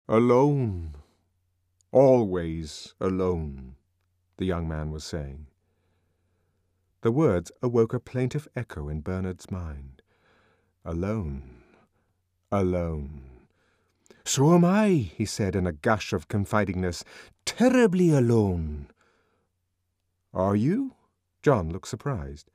Alone. Always alone, the young man was saying. The words awoke a plaintive echo in Bernard's mind. Alone. Alone. So am I, he said in a gush of confidingness. Terribly alone. Are you? John looked surprised.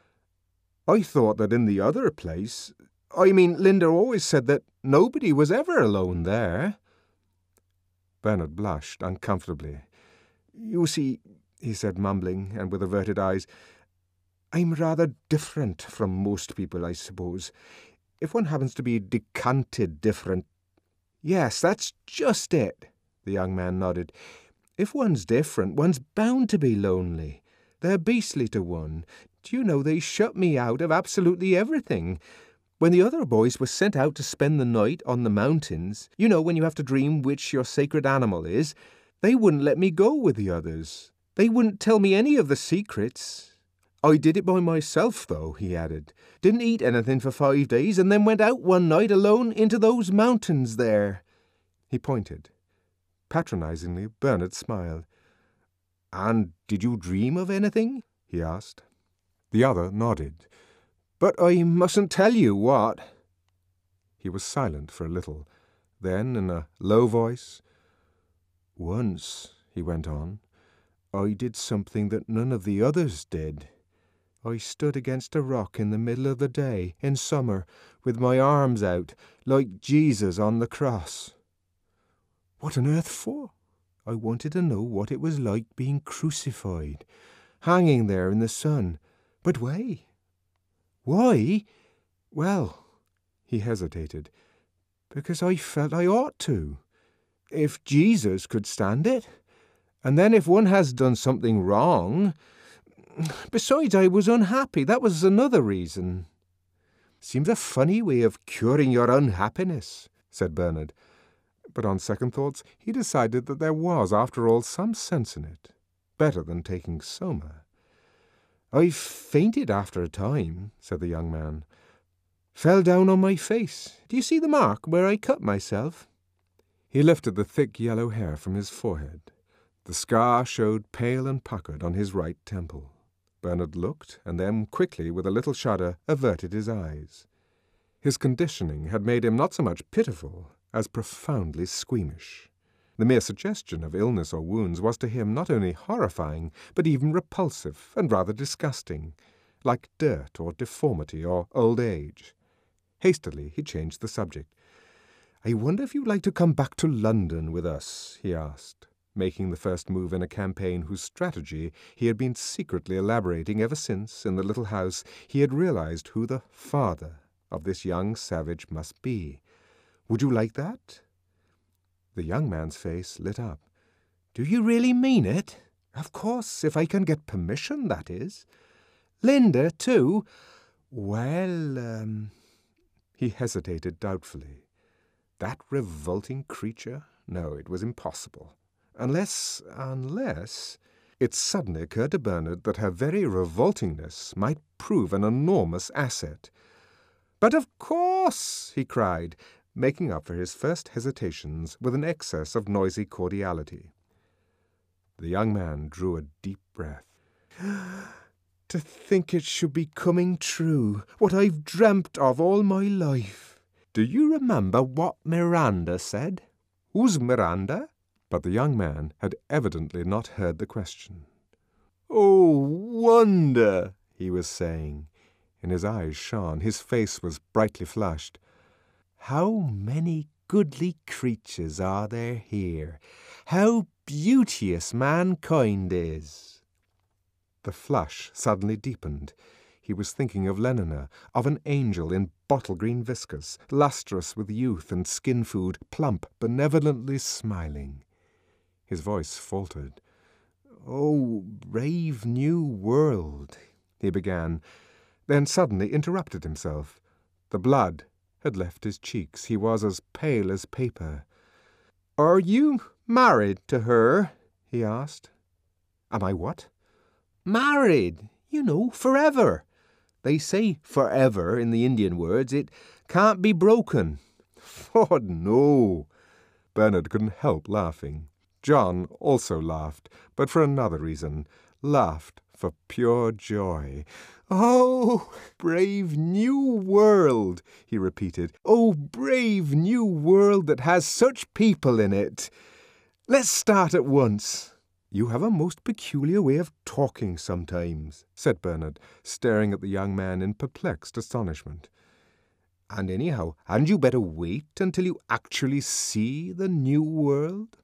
I thought that in the other place... Linda always said that nobody was ever alone there. Bernard blushed uncomfortably. You see, he said, mumbling and with averted eyes, I'm rather different from most people, I suppose. If one happens to be decanted different... Yes, that's just it, the young man nodded. If one's different, one's bound to be lonely. They're beastly to one. Do you know, they shut me out of absolutely everything. When the other boys were sent out to spend the night on the mountains, you know, when you have to dream which your sacred animal is, they wouldn't let me go with the others. They wouldn't tell me any of the secrets. I did it by myself, though, he added. Didn't eat anything for 5 days, and then went out one night alone into those mountains there. He pointed. Patronizingly, Bernard smiled. And did you dream of anything? He asked. The other nodded. But I mustn't tell you what. He was silent for a little. Then, in a low voice, Once, he went on, I did something that none of the others did. I stood against a rock in the middle of the day, in summer, with my arms out, like Jesus on the cross. What on earth for? I wanted to know what it was like being crucified, hanging there in the sun. But why? Why? Well, he hesitated, because I felt I ought to. If Jesus could stand it. And then if one has done something wrong... Besides, I was unhappy. That was another reason. Seems a funny way of curing your unhappiness, said Bernard. But on second thoughts, he decided that there was, after all, some sense in it. Better than taking soma. I fainted after a time, said the young man. Fell down on my face. Do you see the mark where I cut myself? He lifted the thick yellow hair from his forehead. The scar showed pale and puckered on his right temple. Bernard looked, and then, quickly, with a little shudder, averted his eyes. His conditioning had made him not so much pitiful as profoundly squeamish. The mere suggestion of illness or wounds was to him not only horrifying, but even repulsive and rather disgusting, like dirt or deformity or old age. Hastily he changed the subject. I wonder if you'd like to come back to London with us, he asked, making the first move in a campaign whose strategy he had been secretly elaborating ever since, in the little house, he had realized who the father of this young savage must be. Would you like that? The young man's face lit up. Do you really mean it? Of course, if I can get permission, that is. Linda, too? Well, He hesitated doubtfully. That revolting creature? No, it was impossible. Unless... It suddenly occurred to Bernard that her very revoltingness might prove an enormous asset. But of course, he cried, making up for his first hesitations with an excess of noisy cordiality. The young man drew a deep breath. To think it should be coming true, what I've dreamt of all my life. Do you remember what Miranda said? Who's Miranda? But the young man had evidently not heard the question. Oh, wonder, he was saying. And his eyes shone, his face was brightly flushed. How many goodly creatures are there here? How beauteous mankind is! The flush suddenly deepened. He was thinking of Lenina, of an angel in bottle-green viscose, lustrous with youth and skin-food, plump, benevolently smiling. His voice faltered. Oh, brave new world, he began, then suddenly interrupted himself. The blood had left his cheeks. He was as pale as paper. Are you married to her? He asked. Am I what? Married, you know, forever. They say forever in the Indian words. It can't be broken. Oh, no. Bernard couldn't help laughing. John also laughed, but for another reason. Laughed for pure joy. "Oh, brave new world," he repeated. "Oh, brave new world that has such people in it. Let's start at once." "You have a most peculiar way of talking sometimes," said Bernard, staring at the young man in perplexed astonishment. "And anyhow, hadn't you better wait until you actually see the new world?"